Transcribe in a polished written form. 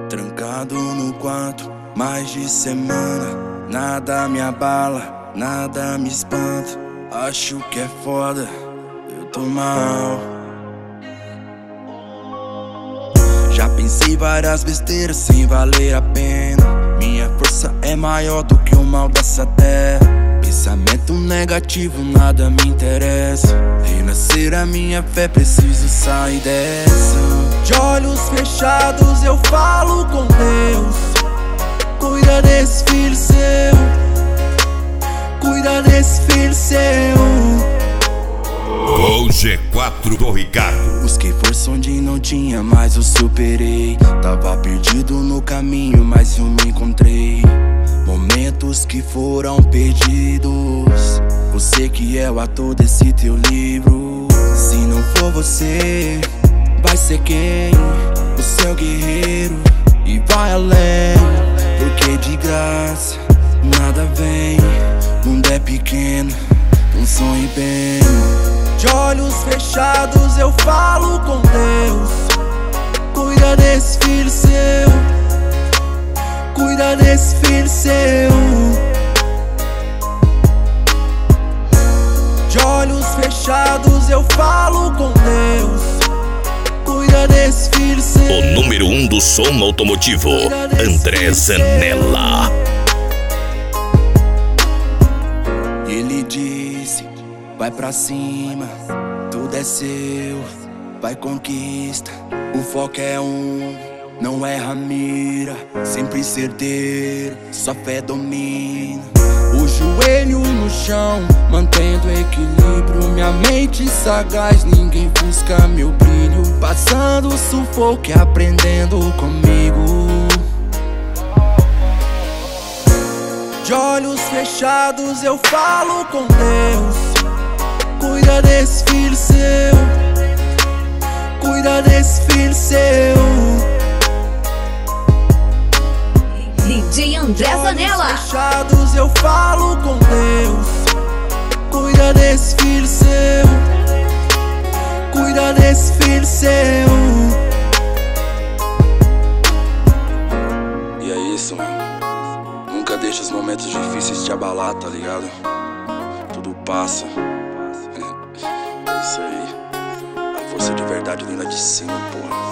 Trancado no quarto, mais de semana. Nada me abala, nada me espanta. Acho que é foda, eu tô mal. Já pensei várias besteiras sem valer a pena. Minha força é maior do que o mal dessa terra. Pensamento negativo, nada me interessa. Renascer a minha fé, preciso sair dessa. De olhos fechados eu falo com Deus. Cuida desse filho seu, cuida desse filho seu. O G4 do Ricardo. Busquei força onde não tinha, mas eu superei. Tava perdido no caminho, mas eu me encontrei. Momentos que foram perdidos. Você que é o ator desse teu livro. Se não for você, vai ser quem? O seu guerreiro. E vai além, porque de graça nada vem. O mundo é pequeno, não sonhe bem. De olhos fechados eu falo com Deus. Cuida desse filho seu, cuida desse filho seu. De olhos fechados eu falo com Deus. Cuida desse filho seu. O número 1 do som automotivo, André Zanella. Ele disse: vai pra cima, tudo é seu, vai conquista. O foco é um, não erra a mira. Sempre certeiro, só fé domina. O joelho no chão, mantendo equilíbrio. Minha mente sagaz, ninguém busca meu brilho. Passando sufoco e aprendendo comigo. De olhos fechados eu falo com Deus. Cuida desse filho seu, cuida desse filho seu. DJ André Zanella. De olhos fechados eu falo com Deus. Cuida desse filho seu, cuida desse filho seu. E é isso, mano. Nunca deixa os momentos difíceis te abalar, tá ligado? Tudo passa. É isso aí. A força de verdade vem lá de cima, porra.